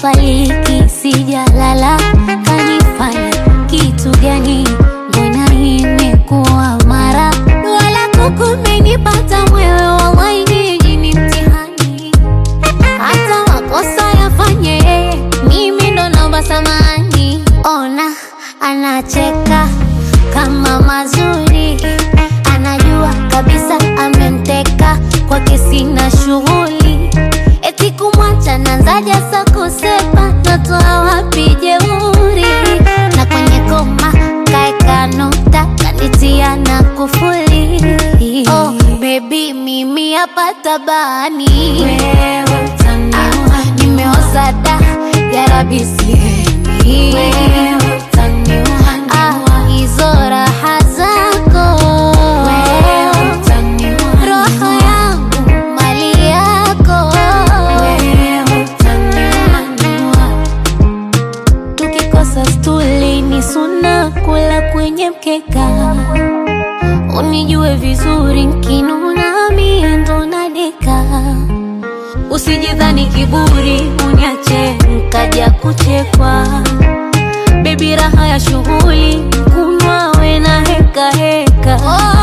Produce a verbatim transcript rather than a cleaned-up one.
sipapaliki sijalala, kanifanya kitu gani? Mbona imekuwa mara wala kukumenipata mwewe, wallahi ni mtihani. Hata makosa yafanye mimi ndo naomba samani. Ona anacheka kama mazuri, anajua kabisa ameniteka, kwake sina shughuli. Eti kumwacha nanzaja sa kusepa, natoa wapi jeuri? Na kwenye koma kaeka nukta, kanitia na kufuli. Oh baby mimi hapa tabani, wewe utaniua. Ah, nimeoza da ya Rabbi sihemi, wewe utaniua. Ah, hizo raha zako wewe utaniua. Roho yangu mali yako wewe utaniua. Tukikosa stuli ni suna kula kwenye mkeka, unijue vizuri nkinuna mie ndo nadeka. Usijidhani kiburi uniache nkaja kuchekwa, baby raha ya shughuli kunywa we na heka heka. Oh,